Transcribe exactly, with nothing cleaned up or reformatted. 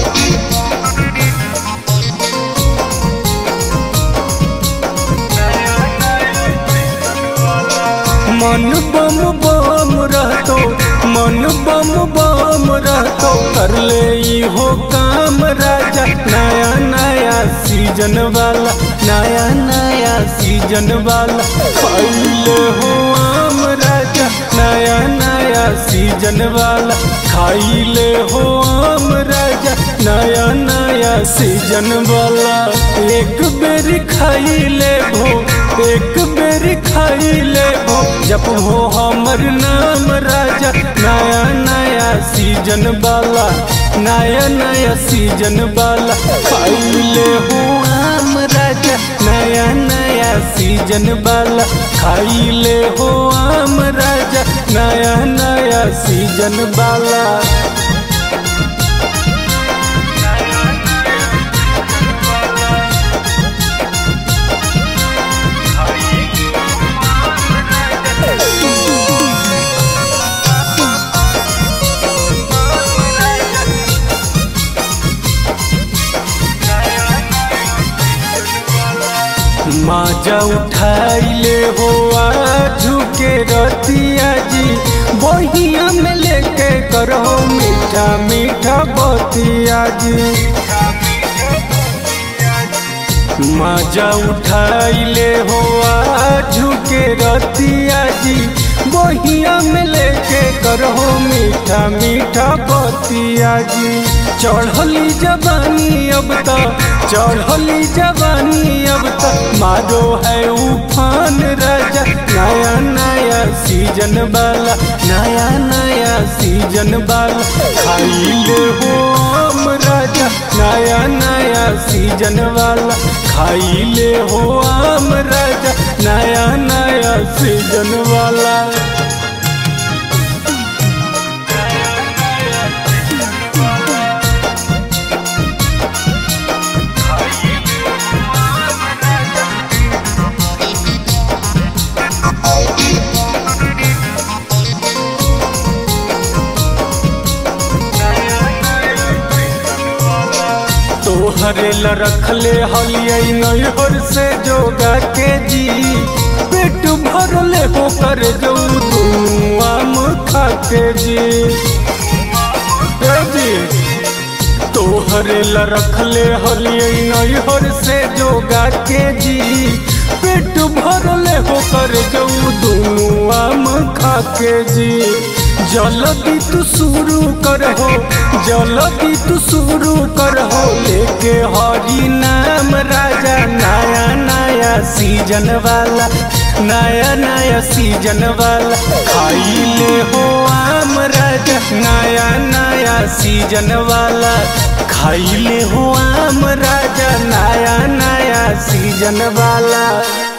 मन बम बम रहतो मन बम बम रहतो कर ले हो काम राजा। नया नया सीजन वाला नया नया सीजन वाला खाइले हो आम राजा। नया नया सीजन वाला खाइले हो आम राजा। नया नया सीजन वाला एक बेर खाइले भो एक बेर खाइले भो जब हो हमर नाम राजा। नया नया सीजन वाला नया नया सीजन वाला खाइले हो आम राजा। नया नया सीजन वाला खाइले हो आम राजा। नया नया सीजन वाला माजा उठाइले हो आजू के रतिया जी। बहिया में लेके करो मीठा मीठा बतिया जी। माजा उठाइले हो आजू के रतिया जी। बहिया में लेके करो मीठा मीठा बतिया जी। चढ़ली जवानी अब तक चढ़ली जवानी अब तक मारो है उफान राजा। नया नया सीजन वाला नया नया सीजन वाला खाइले हो आम राजा। नया नया सीजन वाला खाइले हो आम राजा। नया नया सीजन वाला तोहरे ला रखले हलियै नैहर से जोगा के जी। पेट भरले हो कर जो दुनू आम खा के जी। तोहरे ला रखले हलियै नैहर से जोगा के जी। पेट भरले हो कर जो दुनू आम खा के जी। जल्दी तू शुरू कर हो जल्दी तू शुरू कर हो लेके हरी नाम राजा। नया नया सीजन वाला नया नया सीजन वाला खाइले हो आम राजा। नया नया सीजन वाला खाइले हो आम राजा। नया नया सीजन वाला।